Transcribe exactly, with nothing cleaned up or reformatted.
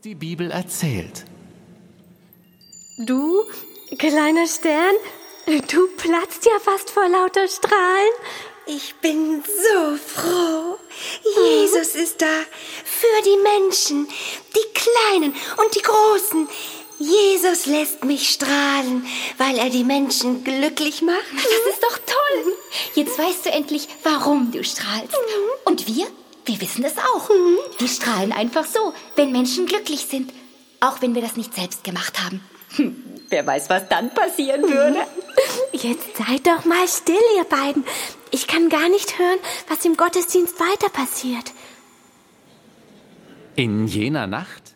Die Bibel erzählt. Du, kleiner Stern, du platzt ja fast vor lauter Strahlen. Ich bin so froh. Jesus ist da für die Menschen, die Kleinen und die Großen. Jesus lässt mich strahlen, weil er die Menschen glücklich macht. Das ist doch toll. Jetzt weißt du endlich, warum du strahlst. Und wir, wir wissen es auch. Wir strahlen einfach so, wenn Menschen glücklich sind. Auch wenn wir das nicht selbst gemacht haben. Hm, wer weiß, was dann passieren würde. Jetzt seid doch mal still, ihr beiden. Ich kann gar nicht hören, was im Gottesdienst weiter passiert. In jener Nacht